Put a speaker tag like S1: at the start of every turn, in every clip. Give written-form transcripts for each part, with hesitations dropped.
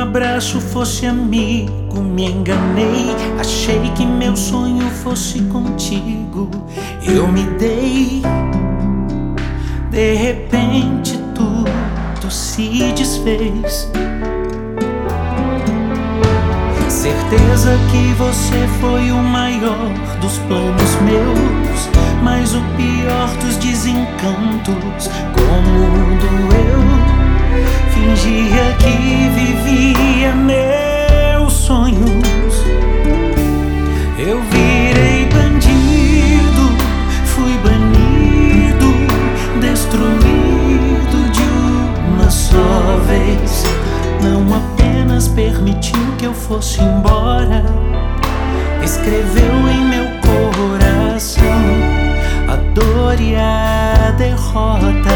S1: abraço fosse amigo, me enganei. Achei que meu sonho fosse contigo. Eu me dei, de repente tudo se desfez. Certeza que você foi o maior dos planos meus, mas o pior dos desencantos. Como doeu, fingia que vivia meus sonhos. Eu virei bandido, fui banido, destruído de uma só vez. Não apenas permitiu que eu fosse embora, escreveu em meu coração a dor e a derrota.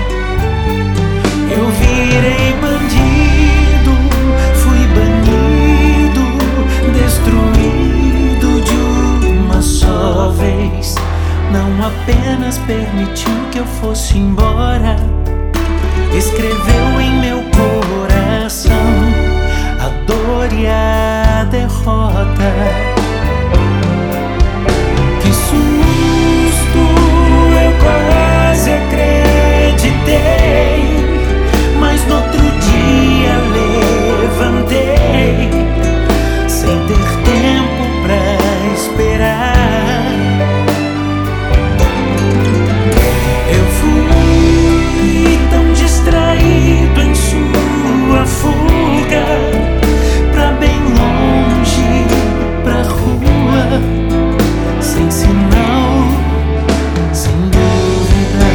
S1: Eu virei bandido, fui banido, destruído de uma só vez. Não apenas permitiu que eu fosse embora, escreveu em meu coração a dor e a derrota. Que susto, eu quase acreditei, mas no outro dia levantei, sem ter tempo pra esperar. Eu fui tão distraído em sua fuga, pra bem longe, pra rua, sem sinal, sem dúvida.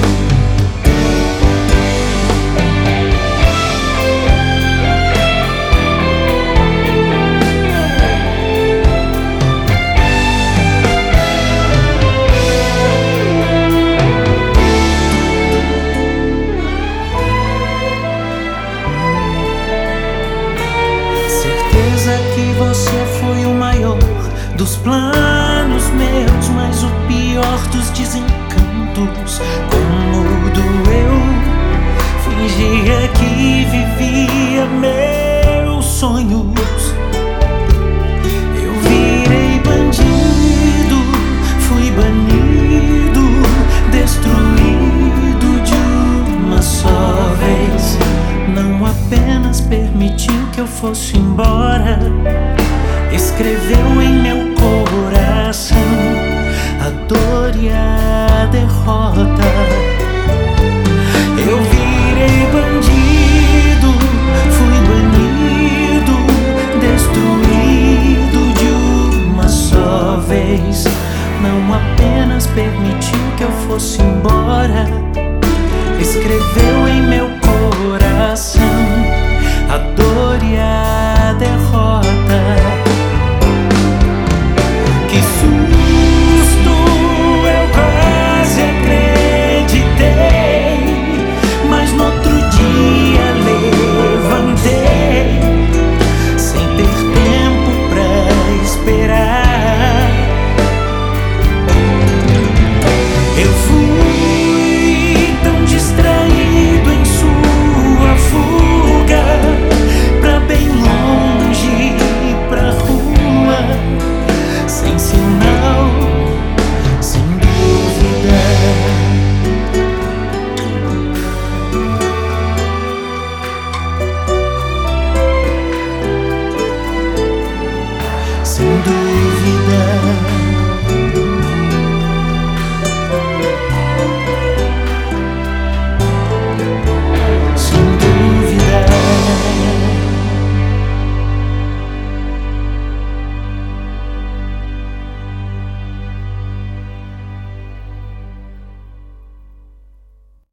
S1: Certeza que você foi o maior dos planos meus, mas o pior dos desencantos. Como doeu, fingia que vivia meus sonhos. Eu virei bandido, fui banido, destruído de uma só vez. Não apenas permitiu que eu fosse embora, escreveu em meu coração a dor e a derrota. Eu virei bandido, fui banido, destruído de uma só vez. Não apenas permitiu que eu fosse embora, escreveu em meu coração a dor e a derrota. Que susto, eu quase acreditei, mas no outro dia levantei, sem ter tempo pra esperar. Eu fui tão distraído em sua fuga, pra bem longe, pra rua, sem sinal, sem dúvida. Sem dúvida.